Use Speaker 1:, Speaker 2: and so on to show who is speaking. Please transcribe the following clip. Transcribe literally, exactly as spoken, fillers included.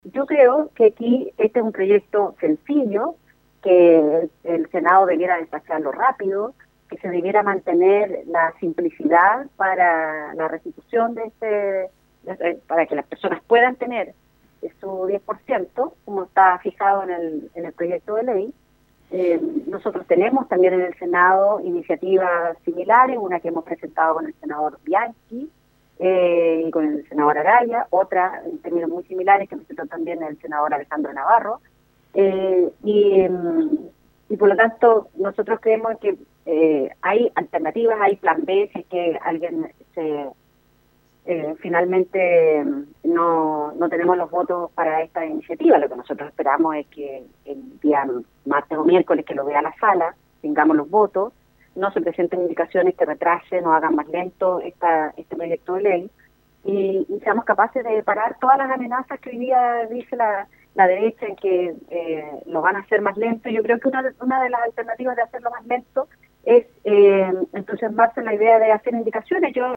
Speaker 1: Yo creo que aquí este es un proyecto sencillo, que el Senado debiera despacharlo rápido, que se debiera mantener la simplicidad para la restitución de este, para que las personas puedan tener su diez por ciento, como está fijado en el, en el proyecto de ley. Eh, nosotros tenemos también en el Senado iniciativas similares, una que hemos presentado con el senador Bianchi eh, y con el senador Araya, otra en términos muy similares que presentó también el senador Alejandro Navarro. Eh, y, y por lo tanto nosotros creemos que eh, hay alternativas, hay plan B si es que alguien se... Eh, finalmente no, no tenemos los votos para esta iniciativa. Lo que nosotros esperamos es que el día martes o miércoles que lo vea la sala, tengamos los votos, no se presenten indicaciones que retrasen o hagan más lento esta, este proyecto de ley y, y seamos capaces de parar todas las amenazas que hoy día dice la, la derecha en que eh, lo van a hacer más lento. Yo creo que una, una de las alternativas de hacerlo más lento es eh, entusiasmarse en la idea de hacer indicaciones. Yo